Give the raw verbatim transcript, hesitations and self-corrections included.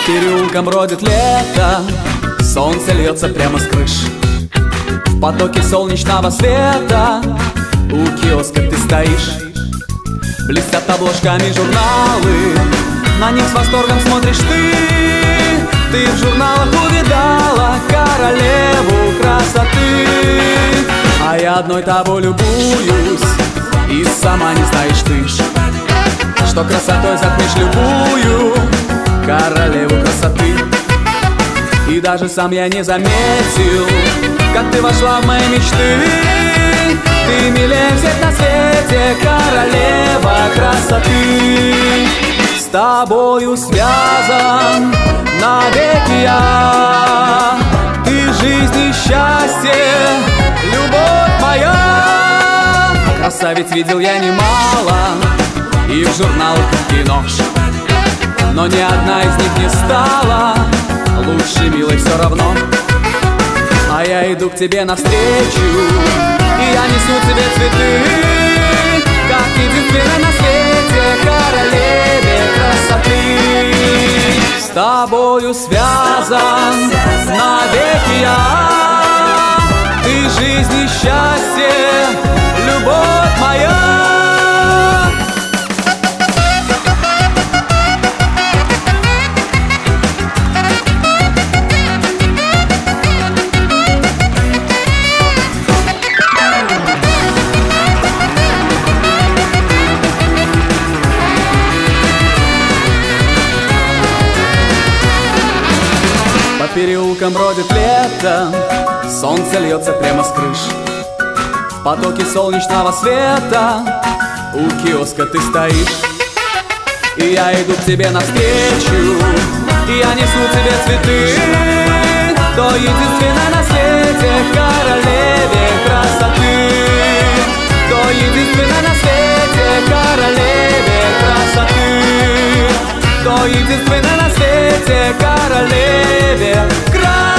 переулкам бродит лето, солнце льется прямо с крыш. В потоке солнечного света у киоска ты стоишь. Блестят обложками журналы, на них с восторгом смотришь ты. Ты в журналах увидала королеву красоты, а я одной тобой любуюсь, и сама не знаешь ты, что красотой затмишь любую королеву красоты. И даже сам я не заметил, как ты вошла в мои мечты. Ты милее всех на свете, королева красоты. С тобою связан навеки я, ты жизнь и счастье, любовь моя. Красавиц видел я немало, и в журналах, и в кино, но ни одна из них не стала лучше, милой, все равно. А я иду к тебе навстречу, и я несу тебе цветы, как единственной на свете королеве красоты. С тобою связан навеки я, ты жизнь и счастье, любовь моя. По переулкам бродит лето, солнце льется прямо с крыш. В потоке солнечного света у киоска ты стоишь. И я иду к тебе навстречу, и я несу тебе цветы, то единственной на свете королеве красоты. То единственной на свете королеве красоты. То единственной на свете королеве красоты.